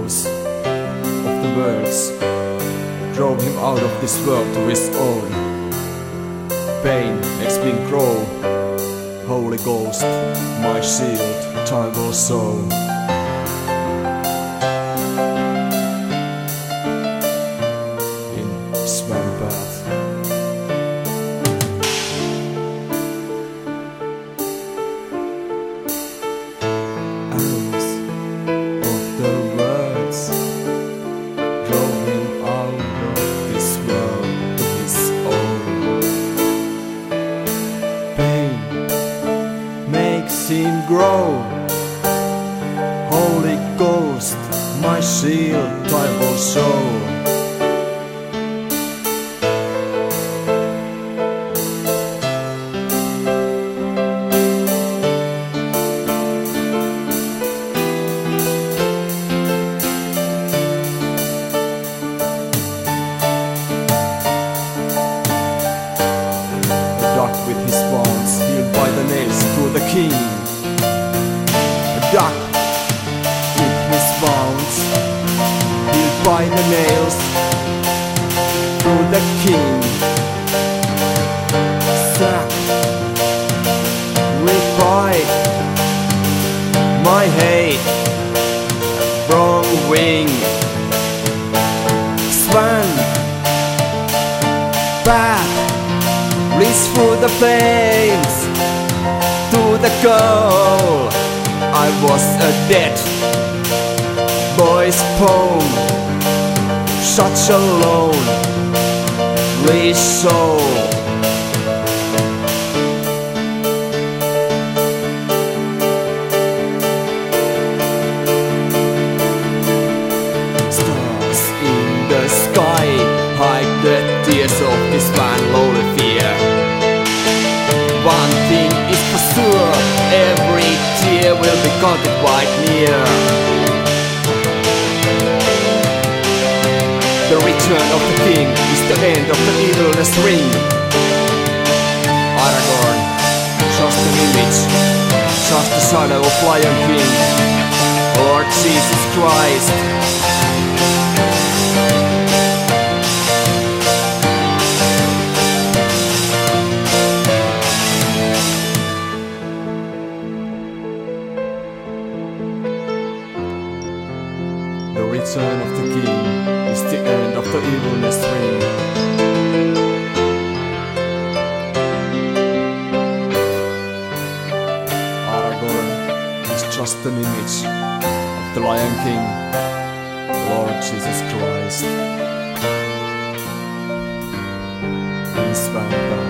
force of the words drove him out of this world to his own. Pain makes me grow. Holy Ghost, my shield, time will show. In Swan Path. Arrows of the words drove him out of this world to his own. Pain makes him grow. Holy Ghost, my shield, I will show. A duck with his wounds healed by the nails to the king. A duck with his wounds healed by the nails to the king. Sack, revive my hate, wrong wing. Swan Path leads through the flames to the goal. I was a dead boy's poem, such a lonely soul. Stars in the sky hide the tears of this man lonely fear. One thing is for sure, every tear will be counted quite near. The return of the king is the end of the evilness ring. Aragorn, just an image, just the shadow of Lion King. Lord Jesus Christ. The return of the king is the end of the evilness ring. Aragorn is just an image of the Lion King, Lord Jesus Christ. In Swan Path.